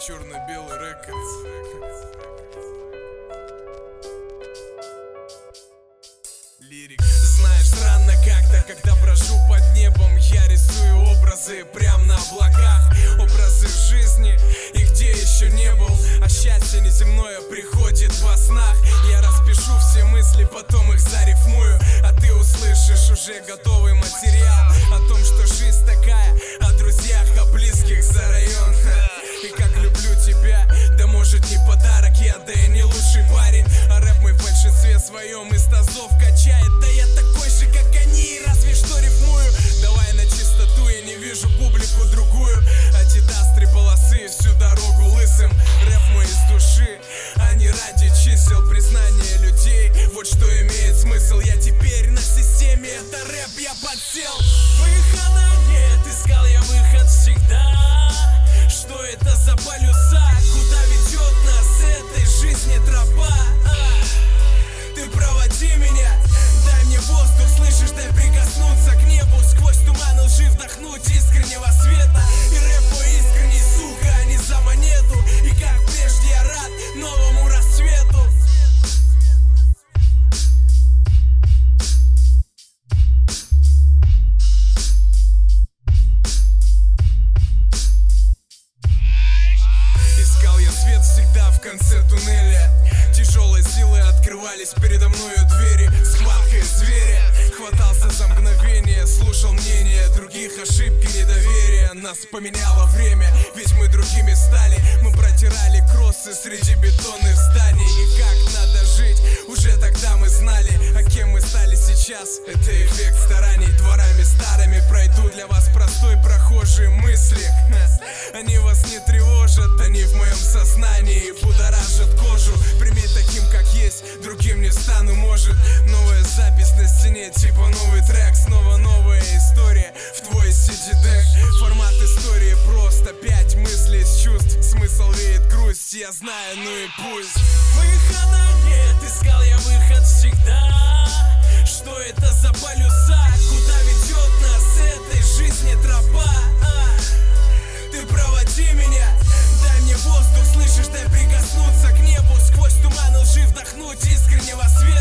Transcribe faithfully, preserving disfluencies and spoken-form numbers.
Черно-белый рекордс. Лирик. Знаешь, странно как-то, когда брожу под небом, я рисую образы прям на облаках. Образы жизни, и где еще не был. А счастье неземное приходит во снах. Я распишу все мысли, потом их зарифмую. А ты услышишь уже готовый материал о том, что жизнь такая, о друзьях, о близких за район. И как люблю тебя, да может не подарок я, да и не лучший парень. А рэп мой в большинстве своем из тазов качает. Да я такой же, как они, разве что рифмую. Давай на чистоту, я не вижу публику другую. Адидас, три полосы, всю дорогу лысым. Рэп мой из души, а не ради чисел. Признание людей, вот что имеет смысл. Я теперь на системе, это рэп, я подсел. Выхода нет, искал я выход всегда. Что это за полюса? Куда ведет нас этой жизни тропа? А, ты проводи меня, дай мне воздух, слышишь, дай прикоснуться к небу. Сквозь туман лжи вдохнуть искреннего света. И рэп мой искренний, сука, а не за монету. И как прежде я рад новому рассвету. Искал я свет всегда в конце туннеля. Тяжелые силы открывались передо мною двери. Схваткой зверя хватался за мгновение. Слушал мнение других, ошибки, недоверие. Нас поменяло время, ведь мы другими стали. Мы протирали кроссы среди бетонных зданий. И как надо жить, уже тогда мы знали. А кем мы стали сейчас, это эффект стараний. Дворами старыми пройду для вас простой прохожие мысли. Они вас не тревожат, они в моем сознании будоражат кожу. Прими таким, как есть, другим не стану, может. Новая запись на стене, типа новый трек. Снова новая история в твой си ди-дек. Формат истории просто пять мыслей с чувств. Смысл веет грусть, я знаю, ну и пусть. Выхода нет, искал я выход всегда. Что это за полюса? Куда ведет нас этой жизни тропа? А, ты проводи меня, дай мне воздух, слышишь, дай прикоснуться к небу. Сквозь туман лжи вдохнуть искреннего света.